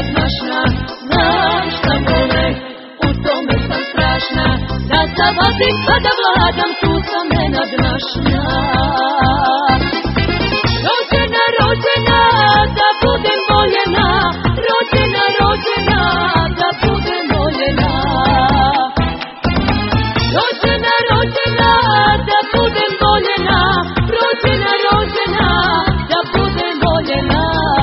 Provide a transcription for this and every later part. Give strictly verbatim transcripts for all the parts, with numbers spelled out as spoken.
beznašna, znam šta bole, u tome sam strašna, da zavadim pa da vladam, tu sam nenadmašna. Rođena, rođena, da budem voljena, rođena, rođena, da budem voljena. Rođena, rođena, da budem voljena, rođena, rođena, da budem voljena.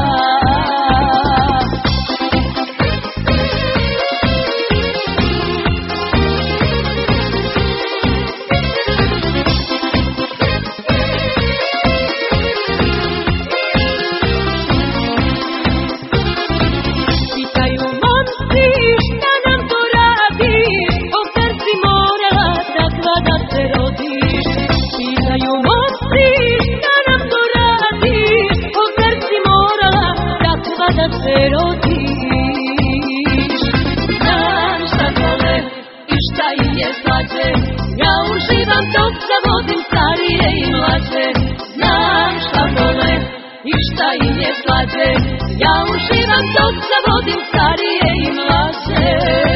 Pitaju momci šta nam to radiš, po srci morala takva da se rodiš. Pitaju momci šta nam to radiš, po srci morala takva da se rodiš. Znam šta vole i šta im je slađe, ja uživam dok zavodim starije i mlađe. Znam šta vole i šta im je slađe, ja uživam dok zavodim starije i mlađe.